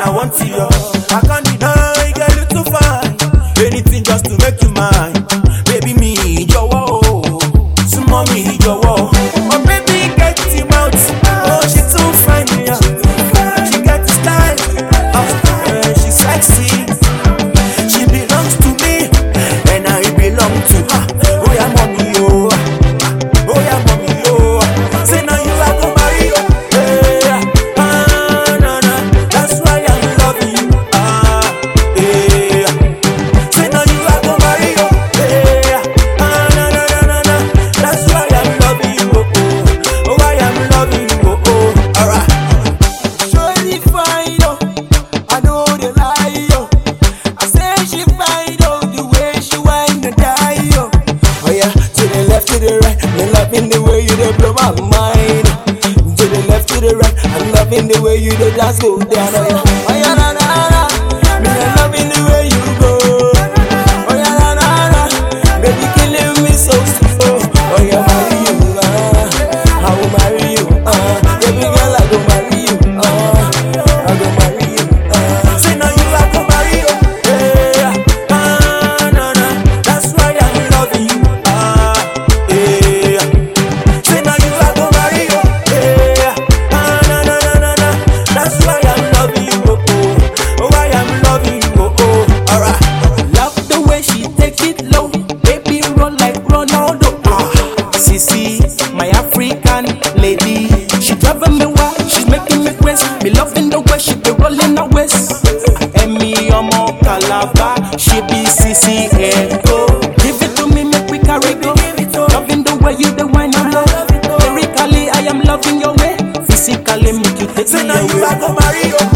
I want you. I can't deny, girl, you too fine. Anything just to make you mine. Baby, me, your whoa. So mommy, your whoa. Oh, baby, get him out. Oh, she too fine, yeah. She got the style. Oh, she's sexy. She belongs to me, and I belong to her. Oh, yeah, mommy, oh. Oh, yeah, mommy, oh. Say now you are gonna marry, oh. Yeah. No, no. That's why I'm loving you. Yeah. Say now you are gonna marry, oh. Yeah. No. That's why I'm loving you, oh. Oh, why I'm loving you, oh. Alright. Surely fine, oh. I know they lie, oh. I say she fine, oh. The way she whine and die, oh. Oh yeah, to the left, to the right. Me loving the way you dey blow my mind. To the left, to the right. I'm loving the way you dey dance go down. Oh yeah, na na na. Me I'm loving the way you go. Oh yeah, na na na. Baby killing me so slow. Oh yeah, marry you, I will marry you. Baby girl, I go marry you. I go marry you. Say now you are gonna marry, oh. Yeah. No. That's why I'm loving you. Yeah. Say now you are gonna marry, oh. Yeah. No. That's why I'm loving you, oh. Oh, why I'm loving you, oh. Alright. Love the way she take it low, baby roll like Ronaldo. Sissy, my African lady, she driving me wild, she's making me crazy. Me loving the way she be rolling her waist. And me omo Calabar, she be Sissy Echo. Give it to me, make we carry go. Loving the way you the wine and love. Lyrically, I am loving your way. Physically, make you take Say me now you away. are gonna marry, oh.